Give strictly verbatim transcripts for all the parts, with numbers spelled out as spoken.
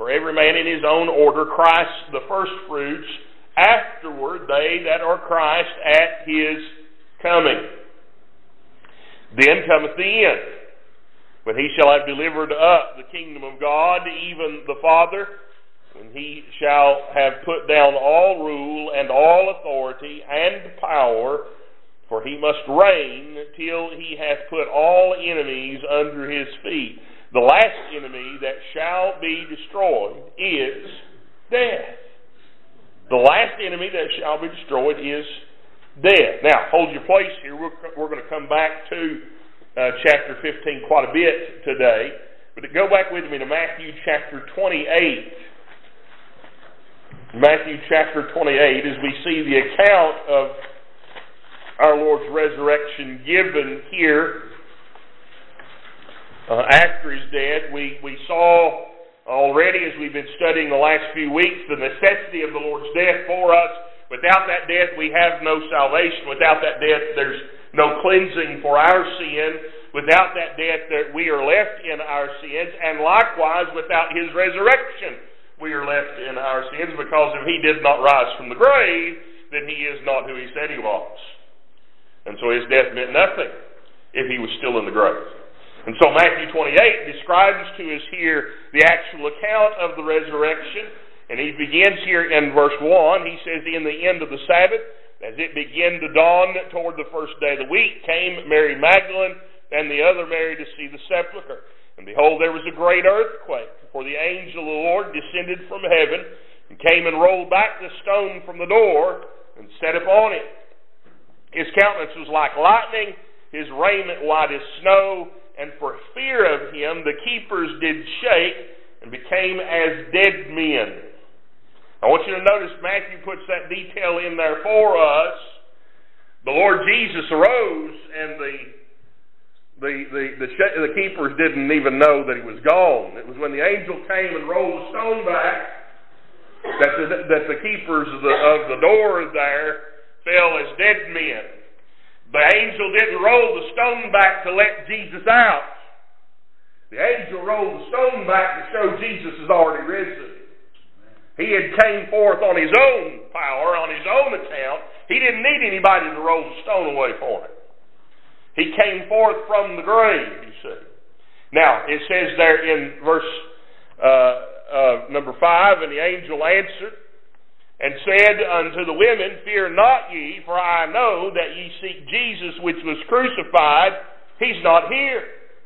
for every man in his own order, Christ the firstfruits, afterward they that are Christ at his coming. Then cometh the end, when he shall have delivered up the kingdom of God, even the Father, when he shall have put down all rule and all authority and power, for he must reign till he hath put all enemies under his feet. The last enemy that shall be destroyed is death. The last enemy that shall be destroyed is death. Now, hold your place here. We're, we're going to come back to uh, chapter fifteen quite a bit today. But go back with me to Matthew chapter twenty-eight. Matthew chapter twenty-eight, as we see the account of our Lord's resurrection given here uh, after his death. We, we saw already, as we've been studying the last few weeks, the necessity of the Lord's death for us. Without that death, we have no salvation. Without that death, there's no cleansing for our sin. Without that death, that we are left in our sins. And likewise, without his resurrection, we are left in our sins, because if he did not rise from the grave, then he is not who he said he was. And so his death meant nothing if he was still in the grave. And so Matthew twenty-eight describes to us here the actual account of the resurrection. And he begins here in verse one. He says, in the end of the Sabbath, as it began to dawn toward the first day of the week, came Mary Magdalene and the other Mary to see the sepulchre. And behold, there was a great earthquake, for the angel of the Lord descended from heaven, and came and rolled back the stone from the door, and sat upon it. His countenance was like lightning, his raiment white as snow, and for fear of him the keepers did shake, and became as dead men. I want you to notice Matthew puts that detail in there for us. The Lord Jesus arose, and the The, the, the, the keepers didn't even know that he was gone. It was when the angel came and rolled the stone back that the, that the keepers of the, of the door there fell as dead men. The angel didn't roll the stone back to let Jesus out. The angel rolled the stone back to show Jesus is already risen. He had came forth on his own power, on his own account. He didn't need anybody to roll the stone away for him. He came forth from the grave, you see. Now, it says there in verse uh, uh, number five, and the angel answered and said unto the women, fear not ye, for I know that ye seek Jesus which was crucified. He's not here.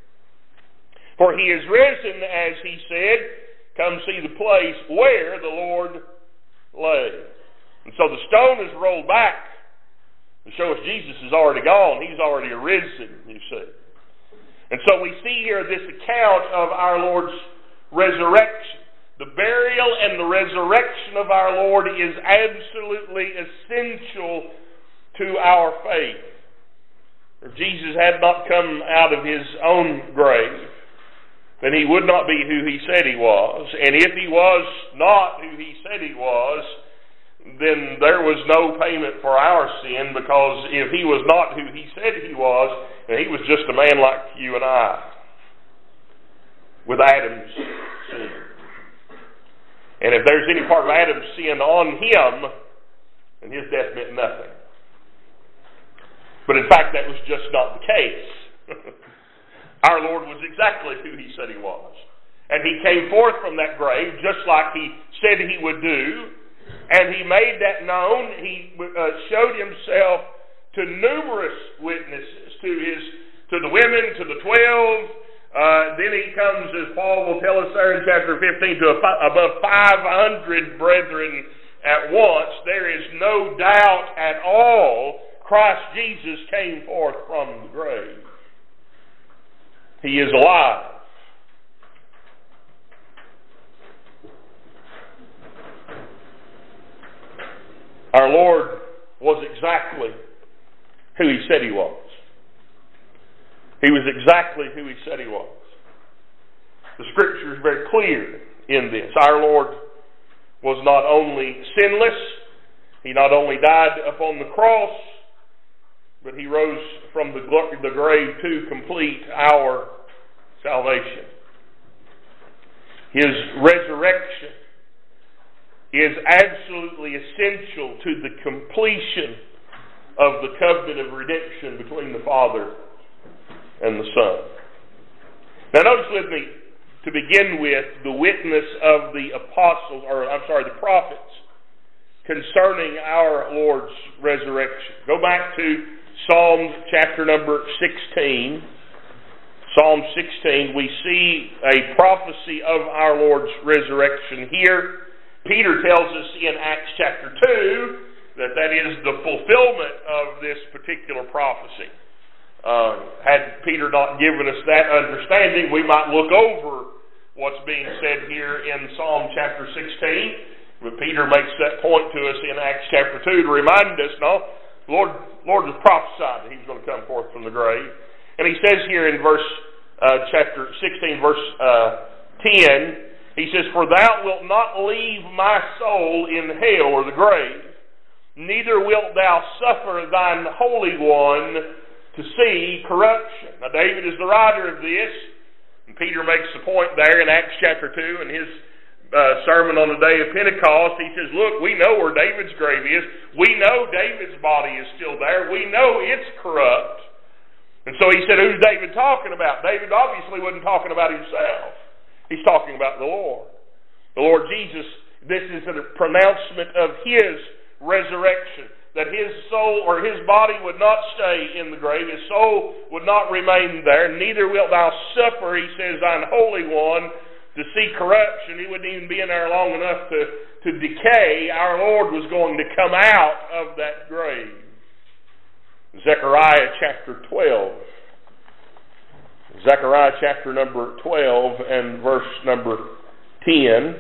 For he is risen, as he said. Come see the place where the Lord lay. And so the stone is rolled back to show us Jesus is already gone. He's already arisen, you see. And so we see here this account of our Lord's resurrection. The burial and the resurrection of our Lord is absolutely essential to our faith. If Jesus had not come out of his own grave, then he would not be who he said he was. And if he was not who he said he was, then there was no payment for our sin, because if he was not who he said he was, then he was just a man like you and I, with Adam's sin. And if there's any part of Adam's sin on him, then his death meant nothing. But in fact, that was just not the case. Our Lord was exactly who he said he was. And he came forth from that grave just like he said he would do. And he made that known. He uh, showed himself to numerous witnesses, to his, to the women, to the twelve. Uh, then he comes, as Paul will tell us there in chapter fifteen, to above five hundred brethren at once. There is no doubt at all Christ Jesus came forth from the grave. He is alive. Our Lord was exactly who he said he was. He was exactly who he said he was. The Scripture is very clear in this. Our Lord was not only sinless, he not only died upon the cross, but he rose from the, the grave to complete our salvation. His resurrection is absolutely essential to the completion of the covenant of redemption between the Father and the Son. Now notice with me, to begin with, the witness of the apostles, or I'm sorry, the prophets, concerning our Lord's resurrection. Go back to Psalm chapter number sixteen. Psalm sixteen, we see a prophecy of our Lord's resurrection here. Peter tells us in Acts chapter two that that is the fulfillment of this particular prophecy. Uh, had Peter not given us that understanding, we might look over what's being said here in Psalm chapter sixteen. But Peter makes that point to us in Acts chapter two to remind us, no, Lord, Lord has prophesied that He was going to come forth from the grave. And He says here in verse uh, chapter sixteen, verse uh, ten, He says, "For thou wilt not leave my soul in hell," or the grave, "neither wilt thou suffer thine Holy One to see corruption." Now David is the writer of this, and Peter makes the point there in Acts chapter two in his uh, sermon on the day of Pentecost. He says, look, we know where David's grave is. We know David's body is still there. We know it's corrupt. And so he said, who's David talking about? David obviously wasn't talking about himself. He's talking about the Lord. The Lord Jesus, this is a pronouncement of His resurrection, that His soul or His body would not stay in the grave. His soul would not remain there. Neither wilt thou suffer, He says, thine Holy One to see corruption. He wouldn't even be in there long enough to, to decay. Our Lord was going to come out of that grave. Zechariah chapter twelve. Zechariah chapter number twelve and verse number ten.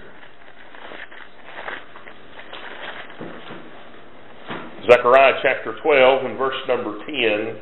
Zechariah chapter twelve and verse number ten.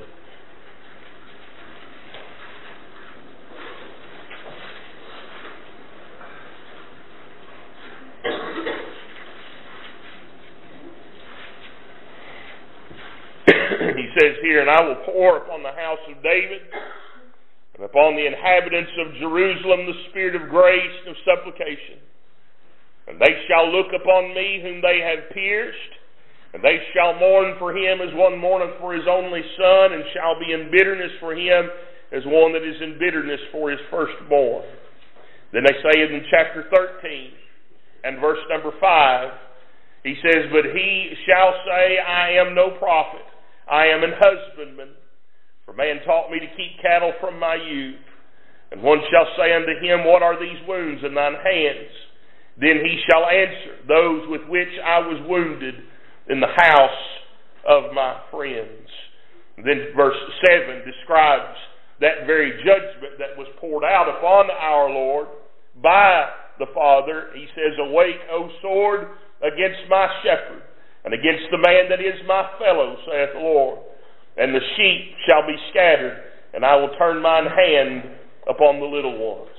He says here, "And I will pour upon the house of David and upon the inhabitants of Jerusalem the spirit of grace and of supplication. And they shall look upon me whom they have pierced, and they shall mourn for him as one mourneth for his only son, and shall be in bitterness for him as one that is in bitterness for his firstborn." Then they say in chapter thirteen and verse number five, he says, "But he shall say, I am no prophet, I am an husbandman, for man taught me to keep cattle from my youth. And one shall say unto him, What are these wounds in thine hands? Then he shall answer, Those with which I was wounded in the house of my friends." And then verse seven describes that very judgment that was poured out upon our Lord by the Father. He says, "Awake, O sword, against my shepherd, and against the man that is my fellow, saith the Lord. And the sheep shall be scattered, and I will turn mine hand upon the little ones."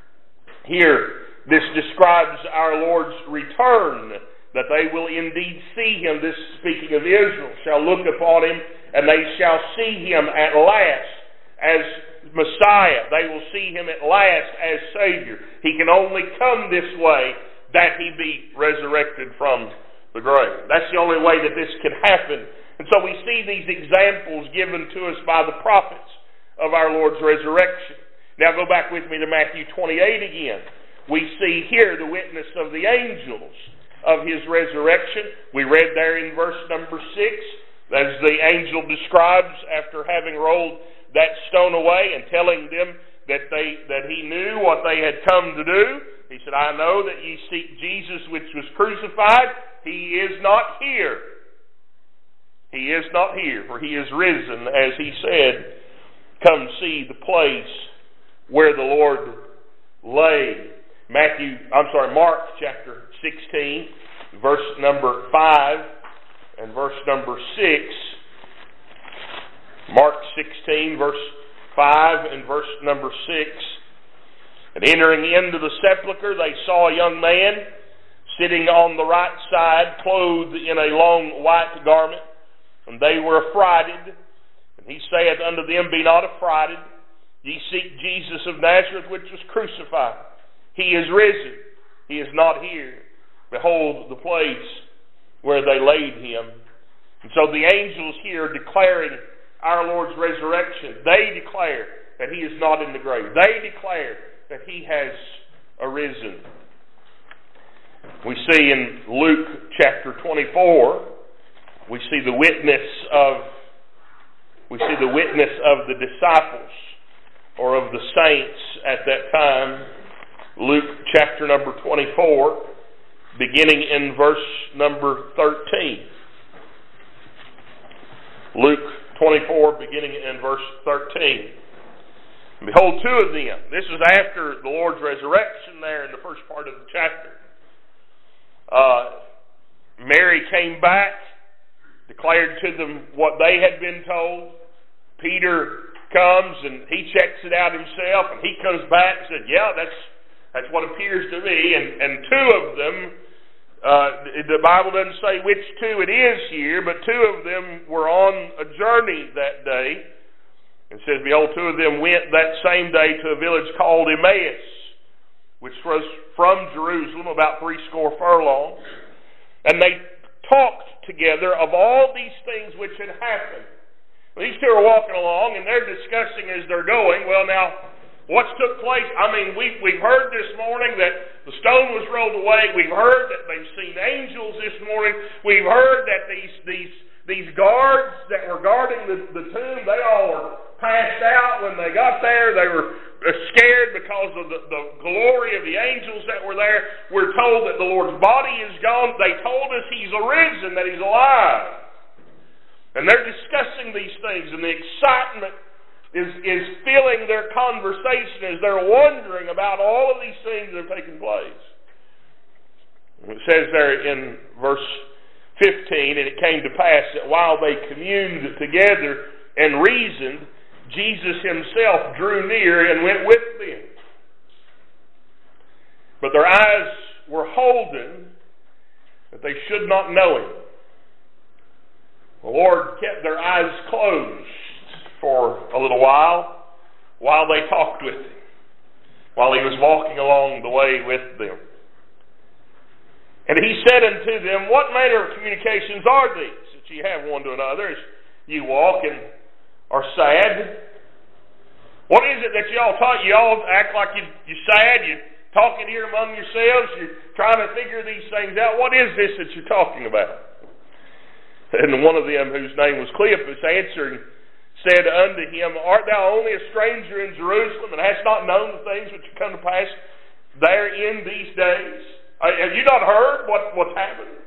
Here, this describes our Lord's return, that they will indeed see Him. This speaking of Israel, shall look upon Him, and they shall see Him at last as Messiah. They will see Him at last as Savior. He can only come this way, that He be resurrected from the grave. That's the only way that this can happen. And so we see these examples given to us by the prophets of our Lord's resurrection. Now go back with me to Matthew twenty-eight again. We see here the witness of the angels of His resurrection. We read there in verse number six, as the angel describes after having rolled that stone away and telling them that they that He knew what they had come to do. He said, "I know that ye seek Jesus which was crucified. He is not here. He is not here, for He is risen, as He said. Come see the place where the Lord lay." Matthew, I'm sorry, Mark chapter sixteen, verse number five and verse number six. Mark sixteen, verse five and verse number six. "And entering into the sepulchre, they saw a young man sitting on the right side, clothed in a long white garment. And they were affrighted. And He saith unto them, Be not affrighted. Ye seek Jesus of Nazareth, which was crucified. He is risen. He is not here. Behold the place where they laid him. And so the angels here declaring our Lord's resurrection, they declare that he is not in the grave. They declare that he has arisen. We see in Luke chapter twenty-four, we see the witness of we see the witness of the disciples or of the saints at that time. Luke chapter number twenty-four, beginning in verse number thirteen. Luke twenty-four, beginning in verse thirteen. Behold, two of them. This is after the Lord's resurrection there in the first part of the chapter. Uh, Mary came back, declared to them what they had been told. Peter comes and he checks it out himself, and he comes back and said, yeah, that's that's what appears to me. And, and two of them, uh, the Bible doesn't say which two it is here, but two of them were on a journey that day. It says, behold, two of them went that same day to a village called Emmaus, which was from Jerusalem about three score furlongs. And they talked together of all these things which had happened. Well, these two are walking along, and they're discussing as they're going, well, now, what's took place? I mean, we, we've heard this morning that the stone was rolled away. We've heard that they've seen angels this morning. We've heard that these these these guards that were guarding the, the tomb, they all were passed out when they got there. They were scared because of the, the glory of the angels that were there. We're told that the Lord's body is gone. They told us he's arisen, that he's alive. And they're discussing these things, and the excitement is, is filling their conversation as they're wondering about all of these things that have taken place. It says there in verse fifteen, and it came to pass that while they communed together and reasoned, Jesus himself drew near and went with them. But their eyes were holden that they should not know him. The Lord kept their eyes closed for a little while, while they talked with him, while he was walking along the way with them. And he said unto them, what manner of communications are these that ye have one to another as ye walk and are sad? What is it that y'all talk? You all act like you, you're sad. You're talking here among yourselves. You're trying to figure these things out. What is this that you're talking about? And one of them, whose name was Cleopas, answering, said unto him, art thou only a stranger in Jerusalem, and hast not known the things which have come to pass there in these days? Have you not heard what, what's happened?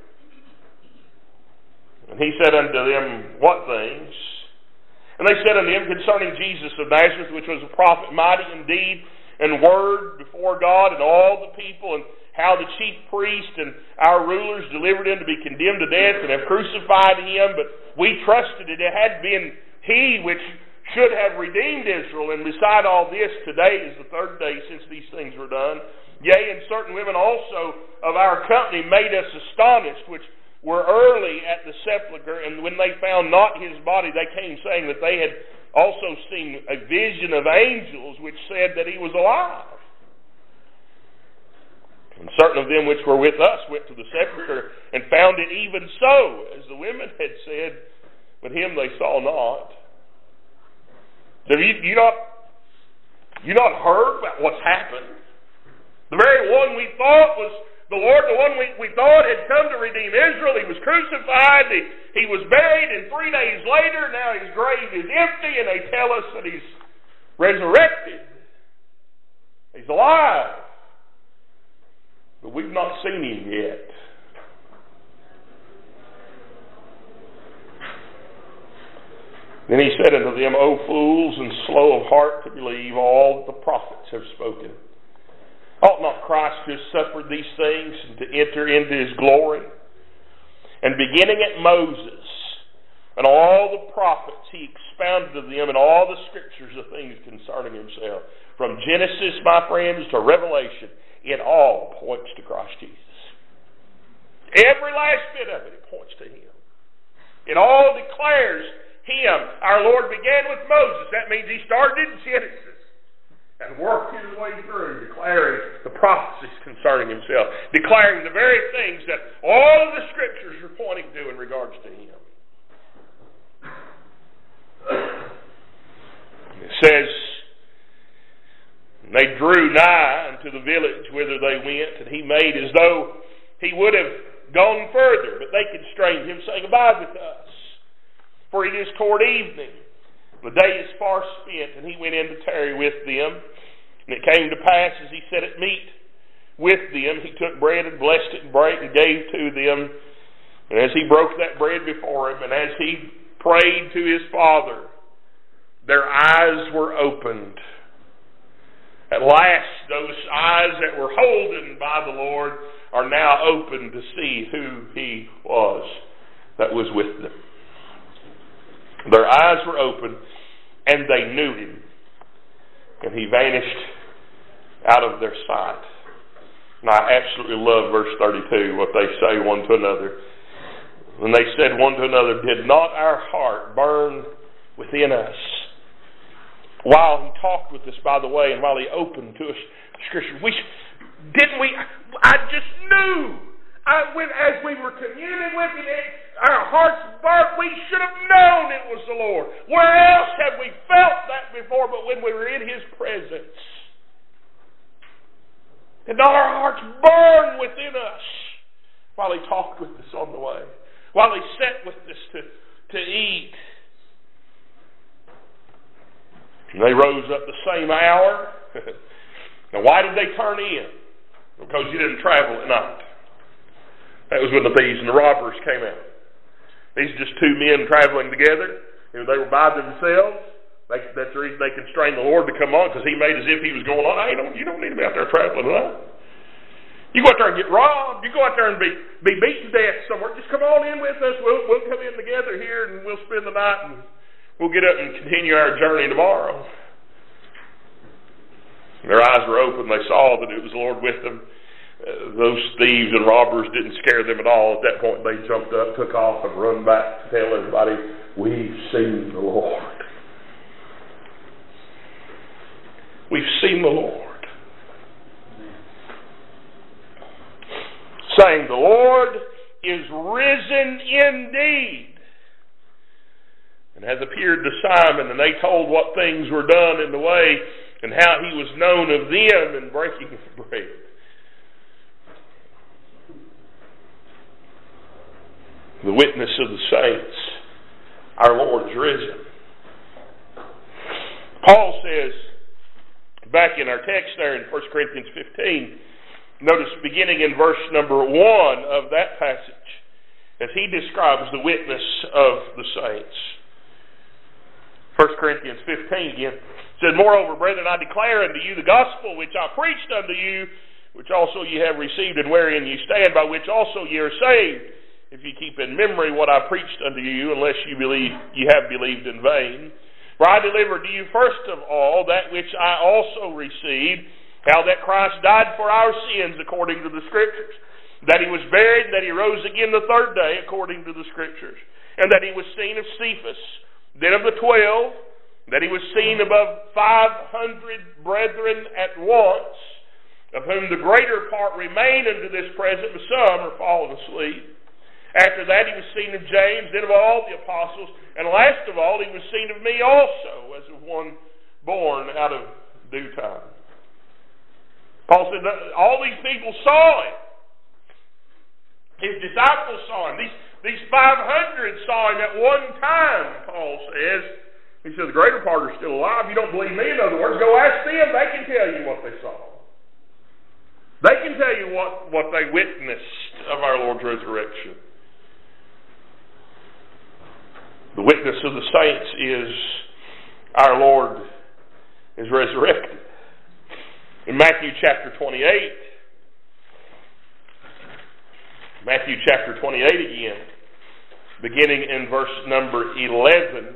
And he said unto them, what things? And they said unto him, concerning Jesus of Nazareth, which was a prophet, mighty in deed and word before God and all the people, and how the chief priest and our rulers delivered him to be condemned to death and have crucified him. But we trusted it. It had been he which should have redeemed Israel. And beside all this, today is the third day since these things were done. Yea, and certain women also of our company made us astonished, which were early at the sepulchre, and when they found not his body, they came saying that they had also seen a vision of angels, which said that he was alive. And certain of them which were with us went to the sepulchre, and found it even so, as the women had said, but him they saw not. Have you, you not, you not heard about what's happened? The very one we thought was the Lord, the one we, we thought had come to redeem Israel, he was crucified, he, he was buried, and three days later, now his grave is empty, and they tell us that he's resurrected. He's alive. But we've not seen him yet. Then he said unto them, O fools, and slow of heart to believe all that the prophets have spoken. Ought not Christ to have suffered these things and to enter into his glory? And beginning at Moses and all the prophets, he expounded to them in all the scriptures the things concerning himself. From Genesis, my friends, to Revelation, it all points to Christ Jesus. Every last bit of it, it points to him. It all declares him. Our Lord began with Moses. That means he started in Genesis. And and worked his way through, declaring the prophecies concerning himself, declaring the very things that all of the Scriptures are pointing to in regards to him. It says, they drew nigh unto the village whither they went, and he made as though he would have gone further, but they constrained him, saying, Abide with us, for it is toward evening. The day is far spent, and he went in to tarry with them. And it came to pass, as he sat at meat with them, he took bread and blessed it and brake and gave to them. And as he broke that bread before him, and as he prayed to his Father, their eyes were opened. At last, those eyes that were holden by the Lord are now open to see who he was that was with them. Their eyes were open, and they knew him. And he vanished out of their sight. And I absolutely love verse thirty-two, what they say one to another. When they said one to another, Did not our heart burn within us while he talked with us, by the way, and while he opened to us Scripture? We, didn't we? I just knew. I, when, as we were communing with him, our hearts burnt. We should have known it was the Lord. Where else have we felt that before but when we were in his presence? Did not our hearts burn within us while he talked with us on the way, while he sat with us to, to eat? And they rose up the same hour. Now, why did they turn in? Because you didn't travel at night. That was when the thieves and the robbers came out. These are just two men traveling together. You know, they were by themselves. They, that's the reason they constrained the Lord to come on, because he made as if he was going on. Hey, don't, you don't need to be out there traveling tonight. You go out there and get robbed. You go out there and be, be beaten to death somewhere. Just come on in with us. We'll, we'll come in together here and we'll spend the night, and we'll get up and continue our journey tomorrow. Their eyes were open. They saw that it was the Lord with them. Uh, those thieves and robbers didn't scare them at all. At that point, they jumped up, took off, and run back to tell everybody, We've seen the Lord. We've seen the Lord. Saying, The Lord is risen indeed, and has appeared to Simon. And they told what things were done in the way, and how he was known of them in breaking the bread. The witness of the saints, our Lord is risen. Paul says, back in our text there in First Corinthians fifteen, notice beginning in verse number one of that passage, as he describes the witness of the saints. First Corinthians fifteen again said, Moreover, brethren, I declare unto you the gospel which I preached unto you, which also ye have received, and wherein ye stand, by which also ye are saved, if you keep in memory what I preached unto you, unless you believe you have believed in vain. For I delivered to you first of all that which I also received, how that Christ died for our sins according to the Scriptures, that he was buried, that he rose again the third day according to the Scriptures, and that he was seen of Cephas, then of the twelve, that he was seen above five hundred brethren at once, of whom the greater part remain unto this present, but some are fallen asleep. After that he was seen of James, then of all the apostles, and last of all he was seen of me also, as of one born out of due time. Paul said all these people saw him. His disciples saw him. These, these five hundred saw him at one time, Paul says. He said the greater part are still alive. You don't believe me, in other words, go ask them. They can tell you what they saw. They can tell you what, what they witnessed of our Lord's resurrection. The witness of the saints is our Lord is resurrected. In Matthew chapter twenty-eight, Matthew chapter twenty-eight again, beginning in verse number eleven,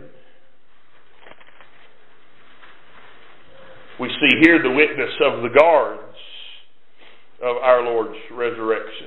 we see here the witness of the guards of our Lord's resurrection.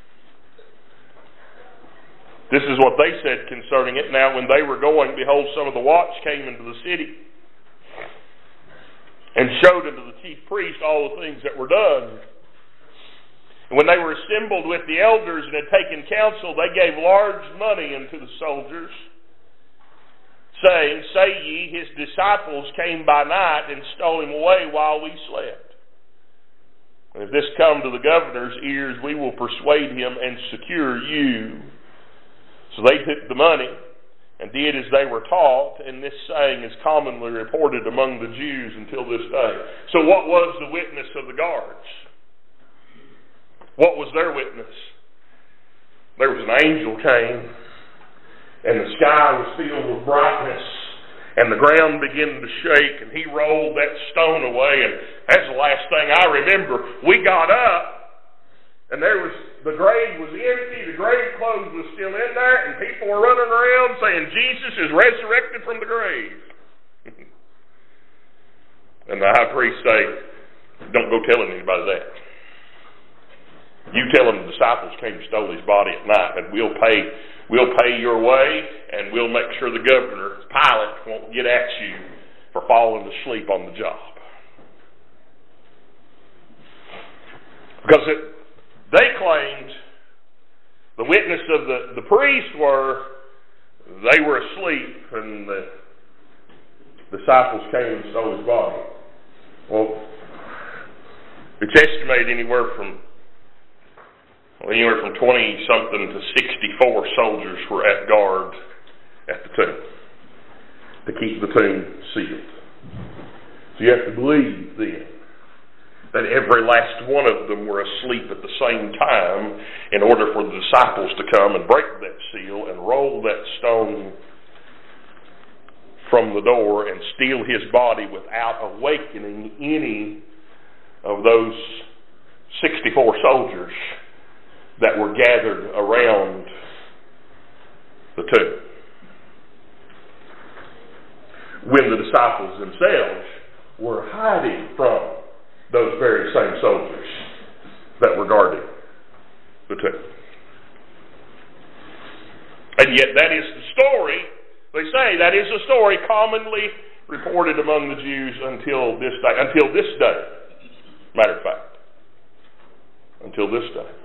This is what they said concerning it. Now when they were going, behold, some of the watch came into the city, and showed unto the chief priest all the things that were done. And when they were assembled with the elders and had taken counsel, they gave large money unto the soldiers, saying, Say ye, his disciples came by night and stole him away while we slept. And if this come to the governor's ears, we will persuade him and secure you. So they took the money and did as they were taught, and this saying is commonly reported among the Jews until this day. So what was the witness of the guards? What was their witness? There was an angel came, and the sky was filled with brightness, and the ground began to shake, and he rolled that stone away, and that's the last thing I remember. We got up, and there was, the grave was empty, the grave clothes was still in there, and people were running around saying, Jesus is resurrected from the grave. And the high priest said, don't go telling anybody that. You tell them the disciples came and stole his body at night, and we'll pay we'll pay your way, and we'll make sure the governor, Pilate, won't get at you for falling asleep on the job. Because it, they claimed, the witness of the, the priest were, they were asleep, and the disciples came and stole his body. Well, it's estimated anywhere from Anywhere from twenty-something to sixty-four soldiers were at guard at the tomb to keep the tomb sealed. So you have to believe then that every last one of them were asleep at the same time in order for the disciples to come and break that seal and roll that stone from the door and steal his body without awakening any of those sixty-four soldiers that were gathered around the tomb. When the disciples themselves were hiding from those very same soldiers that were guarding the tomb. And yet that is the story, they say, that is a story commonly reported among the Jews until this day. Until this day, matter of fact. Until this day.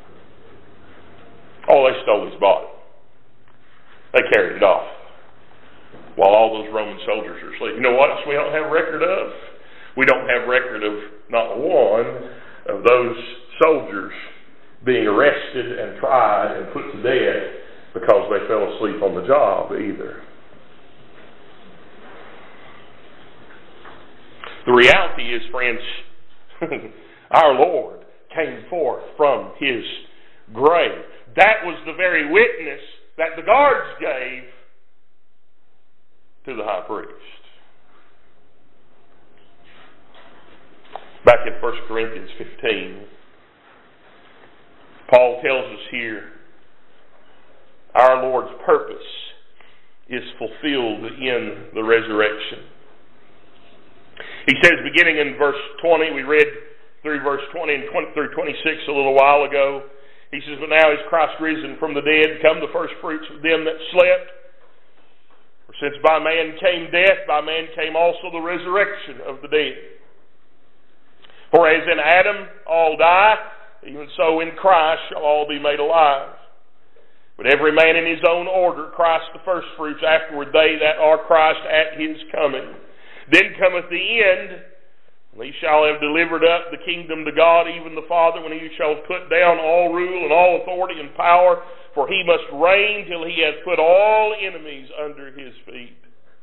Oh, they stole his body. They carried it off while all those Roman soldiers are asleep. You know what else we don't have record of? We don't have record of not one of those soldiers being arrested and tried and put to death because they fell asleep on the job either. The reality is, friends, our Lord came forth from his grave. That was the very witness that the guards gave to the high priest. Back in First Corinthians fifteen, Paul tells us here, our Lord's purpose is fulfilled in the resurrection. He says, beginning in verse twenty, we read through verse twenty and twenty through twenty-six a little while ago. He says, but now is Christ risen from the dead, come the first fruits of them that slept. For since by man came death, by man came also the resurrection of the dead. For as in Adam all die, even so in Christ shall all be made alive. But every man in his own order, Christ the first fruits, afterward they that are Christ at his coming. Then cometh the end, and he shall have delivered up the kingdom to God, even the Father, when he shall put down all rule and all authority and power, for he must reign till he hath put all enemies under his feet.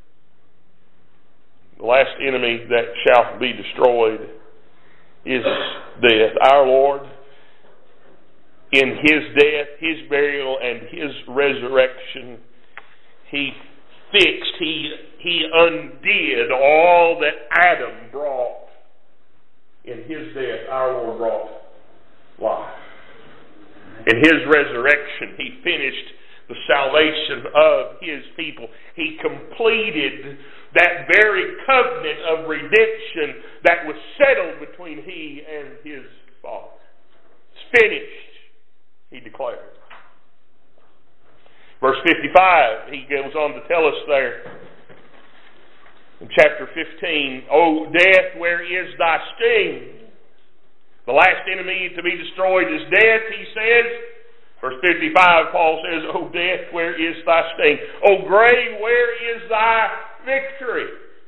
The last enemy that shall be destroyed is death. Our Lord, in his death, his burial, and his resurrection, he fixed, he, he undid all that Adam brought. In his death, our Lord brought life. In his resurrection, he finished the salvation of his people. He completed that very covenant of redemption that was settled between he and his Father. It's finished, he declared. Verse fifty-five, he goes on to tell us there, In chapter fifteen, O death, where is thy sting? The last enemy to be destroyed is death, he says. Verse fifty-five, Paul says, O death, where is thy sting? O grave, where is thy victory?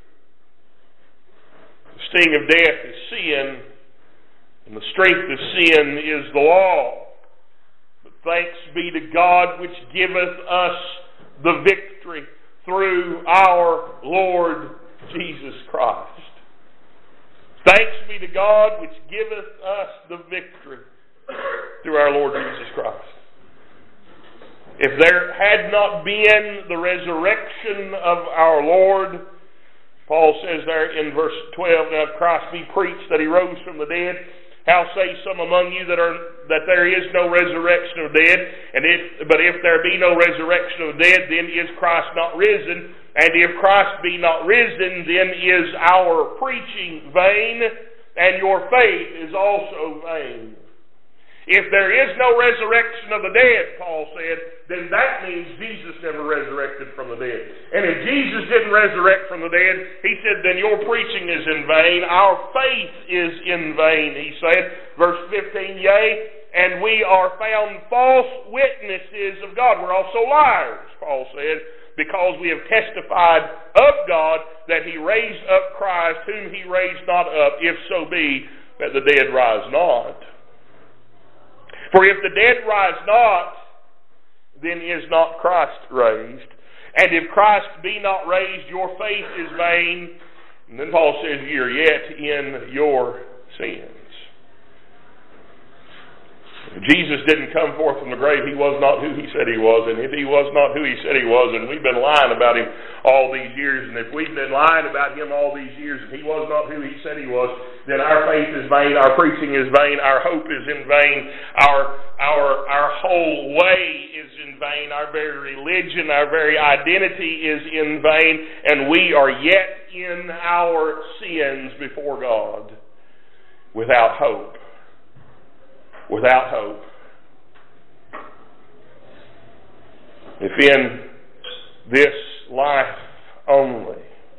The sting of death is sin, and the strength of sin is the law. But thanks be to God which giveth us the victory through our Lord Jesus Christ. Thanks be to God which giveth us the victory through our Lord Jesus Christ. If there had not been the resurrection of our Lord, Paul says there in verse twelve, now if Christ be preached that he rose from the dead, how say some among you that are that there is no resurrection of the dead? And if but if there be no resurrection of the dead, then is Christ not risen? And if Christ be not risen, then is our preaching vain, and your faith is also vain. If there is no resurrection of the dead, Paul said, then that means Jesus never resurrected from the dead. And if Jesus didn't resurrect from the dead, he said, then your preaching is in vain, our faith is in vain, he said. Verse fifteen, yea, and we are found false witnesses of God. We're also liars, Paul said, because we have testified of God that he raised up Christ, whom he raised not up, if so be that the dead rise not. For if the dead rise not, then is not Christ raised. And if Christ be not raised, your faith is vain. And then Paul says, ye are yet in your sins. If Jesus didn't come forth from the grave, he was not who he said he was. And if he was not who he said he was, and we've been lying about him all these years, and if we've been lying about him all these years, and he was not who he said he was, then our faith is vain, our preaching is vain, our hope is in vain, our our our whole way is in vain, our very religion, our very identity is in vain, and we are yet in our sins before God without hope. Without hope. If in this life only,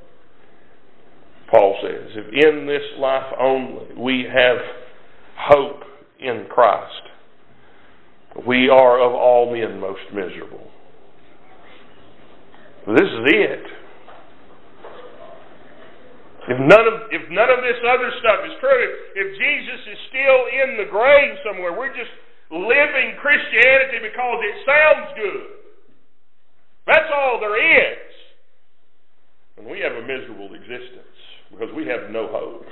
Paul says, if in this life only we have hope in Christ, we are of all men most miserable. This is it. If none of if none of this other stuff is true, if Jesus is still in the grave somewhere, we're just living Christianity because it sounds good. That's all there is. And we have a miserable existence because we have no hope.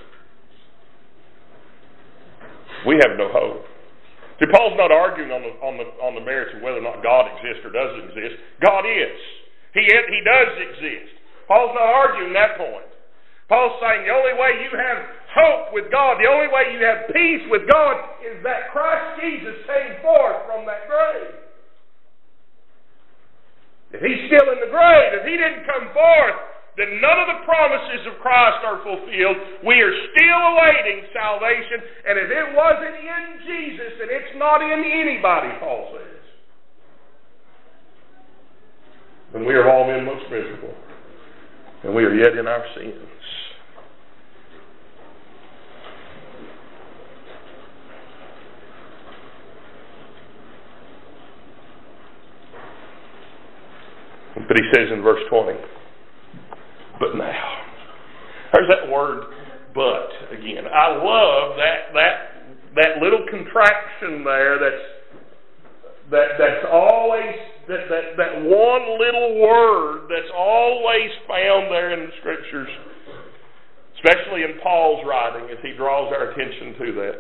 We have no hope. See, Paul's not arguing on the on the on the merits of whether or not God exists or doesn't exist. God is. He he does exist. Paul's not arguing that point. Paul's saying the only way you have hope with God, the only way you have peace with God is that Christ Jesus came forth from that grave. If he's still in the grave, if he didn't come forth, then none of the promises of Christ are fulfilled. We are still awaiting salvation, and if it wasn't in Jesus, then it's not in anybody, Paul says. Then we are all men most miserable, and we are yet in our sins. But he says in verse twenty, but now. There's that word, but, again. I love that that that little contraction there that's that that's always that, that, that one little word that's always found there in the Scriptures, especially in Paul's writing as he draws our attention to that.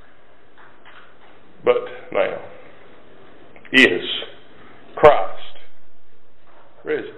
But now, is Christ risen?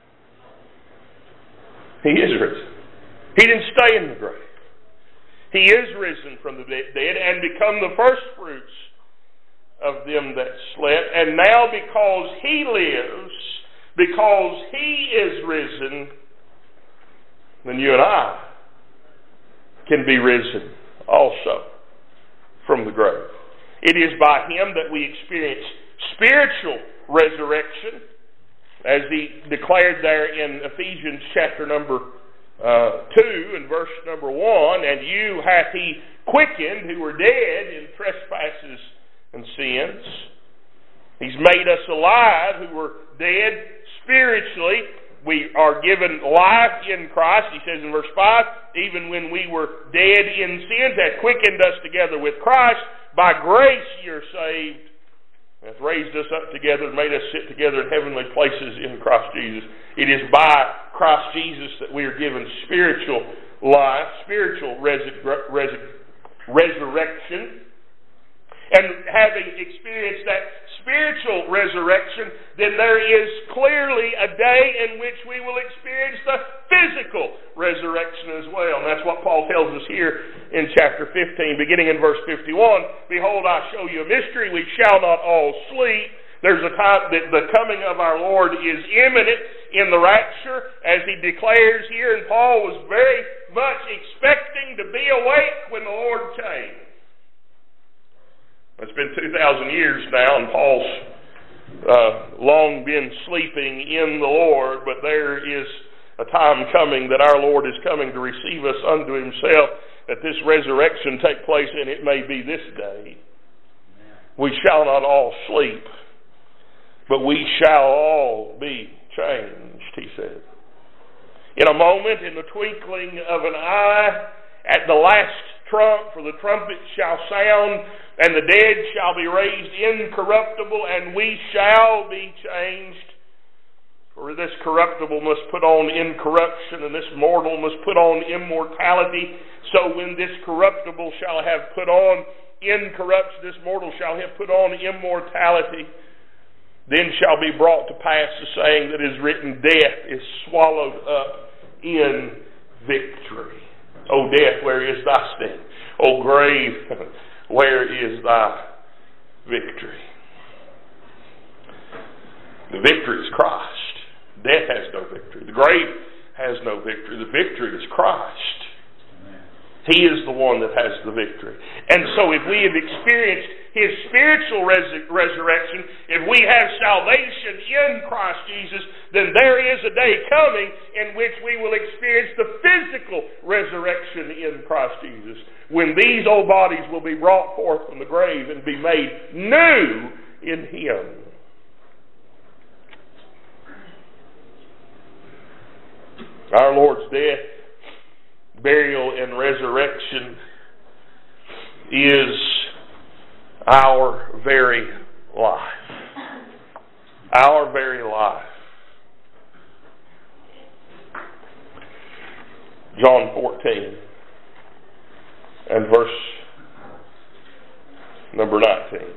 He is risen. He didn't stay in the grave. He is risen from the dead and become the first fruits of them that slept. And now because he lives, because he is risen, then you and I can be risen also from the grave. It is by him that we experience spiritual resurrection, as he declared there in Ephesians chapter number uh, two and verse number one, and you hath he quickened who were dead in trespasses and sins. He's made us alive who were dead spiritually. We are given life in Christ. He says in verse five, even when we were dead in sins, hath quickened us together with Christ. By grace ye are saved. Hath raised us up together and made us sit together in heavenly places in Christ Jesus. It is by Christ Jesus that we are given spiritual life, spiritual res- res- resurrection. And having experienced that spiritual resurrection, then there is clearly a day in which we will experience the physical resurrection as well. And that's what Paul tells us here in chapter fifteen, beginning in verse fifty-one. Behold, I show you a mystery. We shall not all sleep. There's a time that the coming of our Lord is imminent in the rapture, as he declares here. And Paul was very much expecting to be awake when the Lord came. It's been two thousand years now, and Paul's uh, long been sleeping in the Lord, but there is a time coming that our Lord is coming to receive us unto himself, that this resurrection take place, and it may be this day. We shall not all sleep, but we shall all be changed, he said. In a moment, in the twinkling of an eye, at the last trump, for the trumpet shall sound, and the dead shall be raised incorruptible, and we shall be changed. For this corruptible must put on incorruption, and this mortal must put on immortality. So when this corruptible shall have put on incorruption, this mortal shall have put on immortality, then shall be brought to pass the saying that is written, death is swallowed up in victory. O death, where is thy sting? O grave, where is thy victory? The victory is Christ. Death has no victory. The grave has no victory. The victory is Christ. He is the one that has the victory. And so if we have experienced his spiritual res- resurrection, if we have salvation in Christ Jesus, then there is a day coming in which we will experience the physical resurrection in Christ Jesus, when these old bodies will be brought forth from the grave and be made new in him. Our Lord's death, burial, and resurrection is our very life. Our very life. John fourteen and verse number nineteen.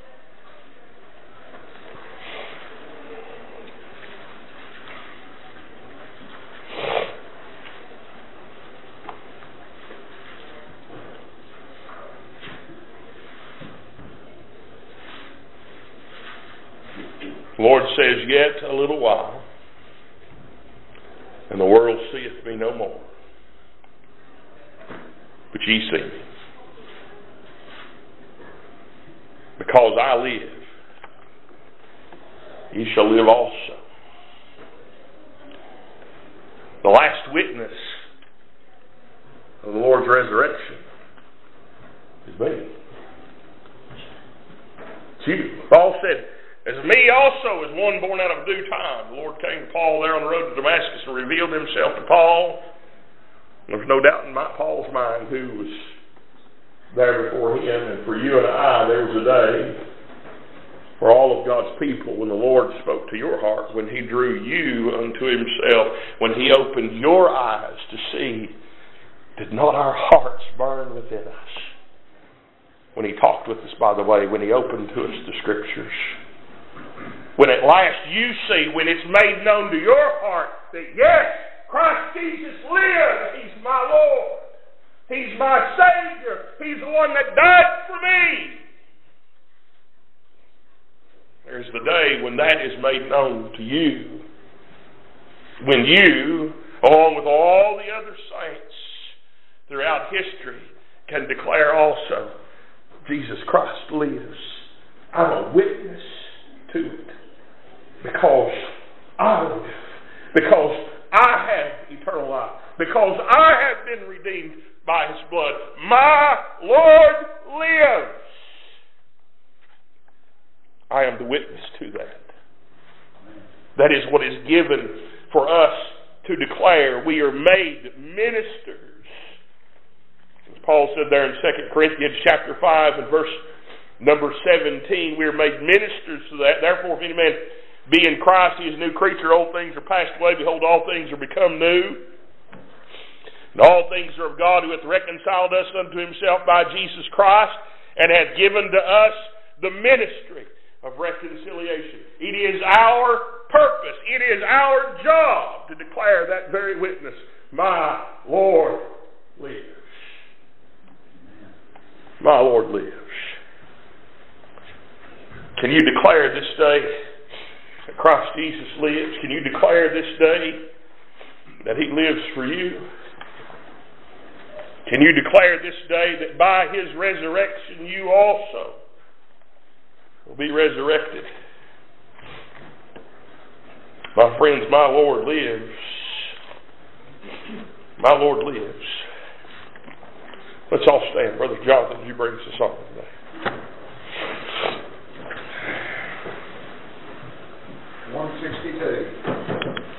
The Lord says, yet a little while, and the world seeth me no more. But ye see me. Because I live, ye shall live also. The last witness of the Lord's resurrection is me. It's you. Paul said, as me also is one born out of due time. The Lord came to Paul there on the road to Damascus and revealed himself to Paul. There's no doubt in my, Paul's mind who was there before him. And for you and I, there was a day for all of God's people when the Lord spoke to your heart, when he drew you unto himself, when he opened your eyes to see. Did not our hearts burn within us? When he talked with us, by the way, when he opened to us the Scriptures. When at last you see, when it's made known to your heart that yes, Christ Jesus lives. He's my Lord. He's my Savior. He's the one that died for me. There's the day when that is made known to you. When you, along with all the other saints throughout history, can declare also, Jesus Christ lives. I'm a witness to it. Because I live. Because I have eternal life. because I have been redeemed by His blood. My Lord lives. I am the witness to that. That is what is given for us to declare. We are made ministers. As Paul said there in Second Corinthians chapter five and verse number seventeen, we are made ministers to that. Therefore, if any man be in Christ, he is a new creature. Old things are passed away. Behold, all things are become new. And all things are of God, who hath reconciled us unto Himself by Jesus Christ, and hath given to us the ministry of reconciliation. It is our purpose, it is our job to declare that very witness. My Lord lives. My Lord lives. Can you declare this day that Christ Jesus lives? Can you declare this day that He lives for you? Can you declare this day that by His resurrection you also will be resurrected? My friends, my Lord lives. My Lord lives. Let's all stand. Brother Jonathan, would you bring us a song today?